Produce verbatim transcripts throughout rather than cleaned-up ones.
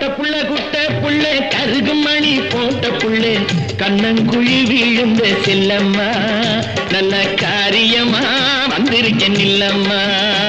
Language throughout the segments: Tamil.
புள்ள குட்ட புள்ள கருகும் மணி போட்ட புள்ளே கண்ணங்குழி வீழுந்த செல்லம்மா நல்ல காரியமா வந்திருக்கேன் இல்லம்மா.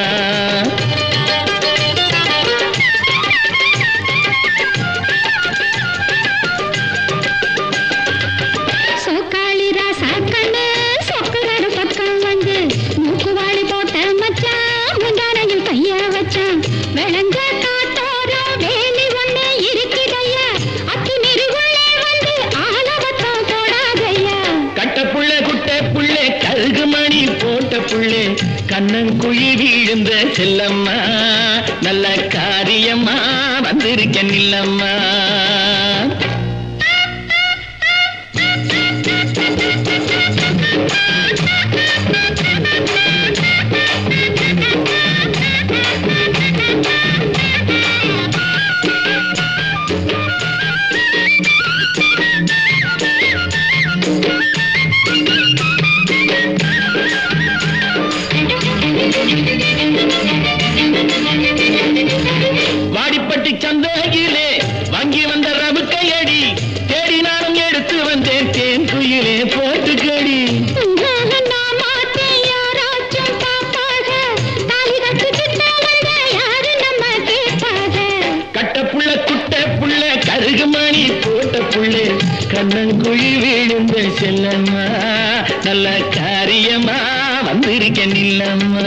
புள்ளே கண்ணங்குழி வீழுந்த செல்லம்மா நல்ல காரியமா வந்திருக்கேன் இல்லம்மா. வாடிப்பட்டி சந்தையிலே வாங்கி வந்த ரவுக்கையடி தேடி நானும் எடுத்து வந்தேன் தேன் குயிலே போட்டுக்கடி. கட்ட புள்ள குட்ட புள்ள கருகுமணி போட்ட புள்ளே கண்ணங்குழி வீழுந்த செல்லம்மா நல்ல காரியமா வந்திருக்கேன் இல்லம்மா.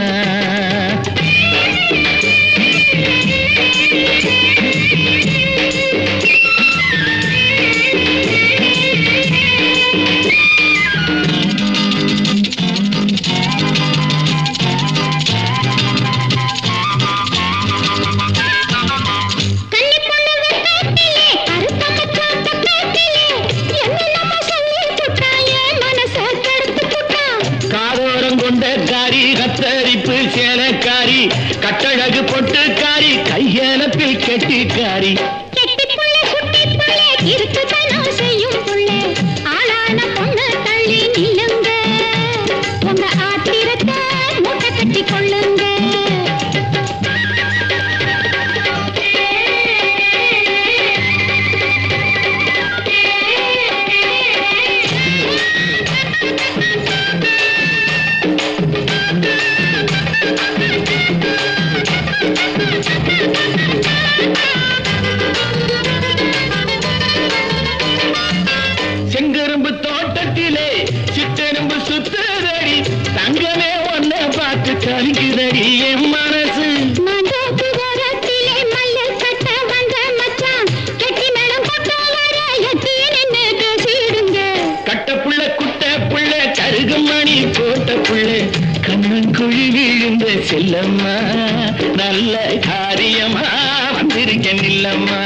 கத்தரிப்பு சேலக்காரி கட்டழகு பொட்டுக்காரி கையெனப்பில் கெட்டிக்காரி செய்யும் புள்ளே ஆளான பொண்ணு தள்ளி நில்லுங்க உங்க ஆத்திரத்தை மூட்டை கட்டி கொள்ளுங்க. செங்கரும்பு தோட்டத்திலே சித்தெரும்பு சுத்துதடி தங்கமே ஒன்ன பார்த்து கலிக்குதடி என் மனசு. கட்ட புள்ள குட்ட புள்ள கருகும் மணி போட்ட புள்ளே கண்ணங்குழி விழுந்த செல்லம்மா நல்ல காரியமா வந்திருக்கேன் இல்லம்மா.